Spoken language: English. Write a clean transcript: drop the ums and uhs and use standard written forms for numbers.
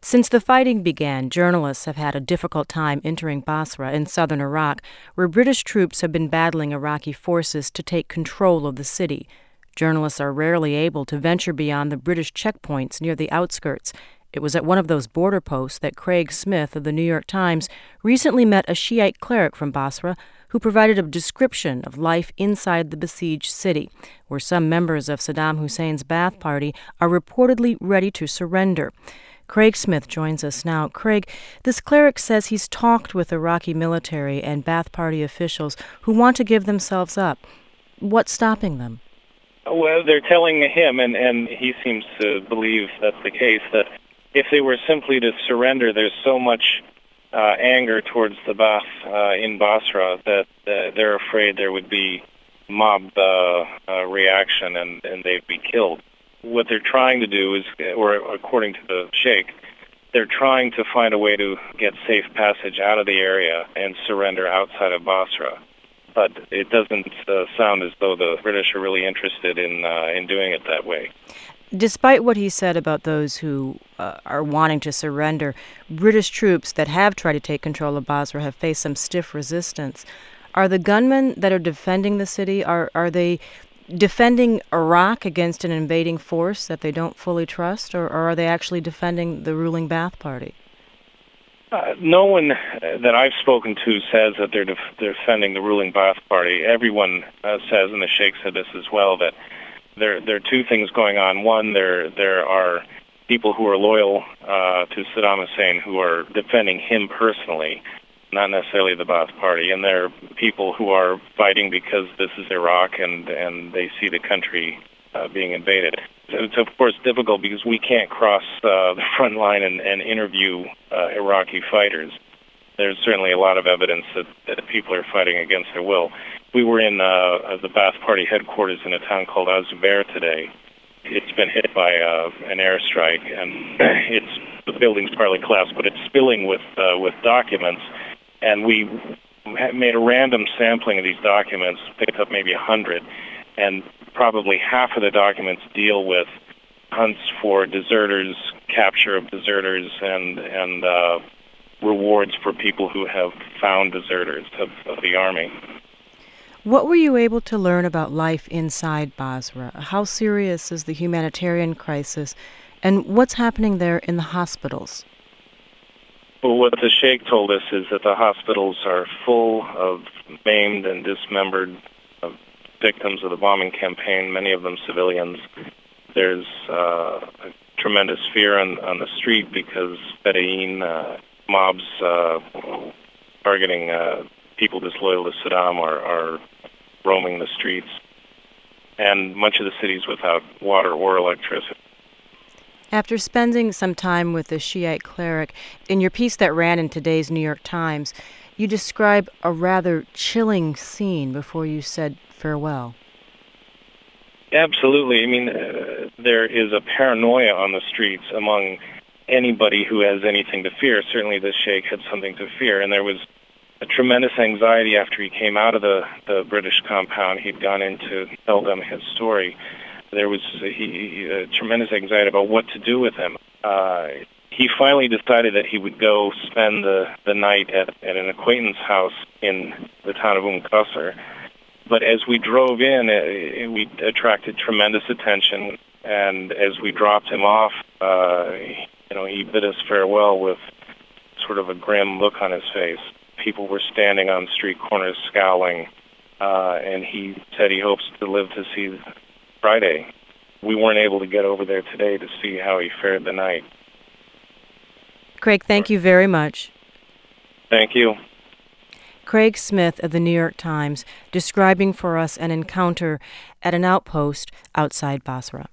Since the fighting began, journalists have had a difficult time entering Basra in southern Iraq, where British troops have been battling Iraqi forces to take control of the city. Journalists are rarely able to venture beyond the British checkpoints near the outskirts. It was at one of those border posts that Craig Smith of the New York Times recently met a Shiite cleric from Basra who provided a description of life inside the besieged city, where some members of Saddam Hussein's Ba'ath Party are reportedly ready to surrender. Craig Smith joins us now. Craig, this cleric says he's talked with Iraqi military and Ba'ath Party officials who want to give themselves up. What's stopping them? Well, they're telling him, and he seems to believe that's the case, that if they were simply to surrender, there's so much anger towards the Ba'ath in Basra that they're afraid there would be mob reaction and they'd be killed. What they're trying to do is, or according to the sheikh, they're trying to find a way to get safe passage out of the area and surrender outside of Basra. But it doesn't sound as though the British are really interested in doing it that way. Despite what he said about those who are wanting to surrender, British troops that have tried to take control of Basra have faced some stiff resistance. Are the gunmen that are defending the city, are they defending Iraq against an invading force that they don't fully trust, or are they actually defending the ruling Ba'ath Party? No one that I've spoken to says that they're defending the ruling Ba'ath Party. Everyone says, and the Sheikh said this as well, that there are two things going on. One, there are people who are loyal to Saddam Hussein who are defending him personally, not necessarily the Ba'ath Party, and there are people who are fighting because this is Iraq and they see the country being invaded. It's of course difficult because we can't cross the front line and interview Iraqi fighters. There's certainly a lot of evidence that people are fighting against their will. We were in the Ba'ath Party headquarters in a town called Az-Zubair today. It's been hit by an airstrike, and the building's partly collapsed, but it's spilling with documents. And we made a random sampling of these documents, picked up maybe 100, and probably half of the documents deal with hunts for deserters, capture of deserters, and rewards for people who have found deserters of the army. What were you able to learn about life inside Basra? How serious is the humanitarian crisis, and what's happening there in the hospitals? Well, what the Sheikh told us is that the hospitals are full of maimed and dismembered victims of the bombing campaign, many of them civilians. There's a tremendous fear on the street because Bedouin mobs targeting people disloyal to Saddam are roaming the streets. And much of the city's without water or electricity. After spending some time with the Shiite cleric, in your piece that ran in today's New York Times, you describe a rather chilling scene before you said farewell. Absolutely. I mean, there is a paranoia on the streets among anybody who has anything to fear. Certainly the Sheikh had something to fear, and there was a tremendous anxiety after he came out of the British compound. He'd gone in to tell them his story. There was a tremendous anxiety about what to do with him. He finally decided that he would go spend the night at an acquaintance house in the town of Qasr. But as we drove in, we attracted tremendous attention, and as we dropped him off, he bid us farewell with sort of a grim look on his face. People were standing on street corners scowling, and he said he hopes to live to see Friday. We weren't able to get over there today to see how he fared the night. Craig, thank you very much. Thank you. Craig Smith of the New York Times describing for us an encounter at an outpost outside Basra.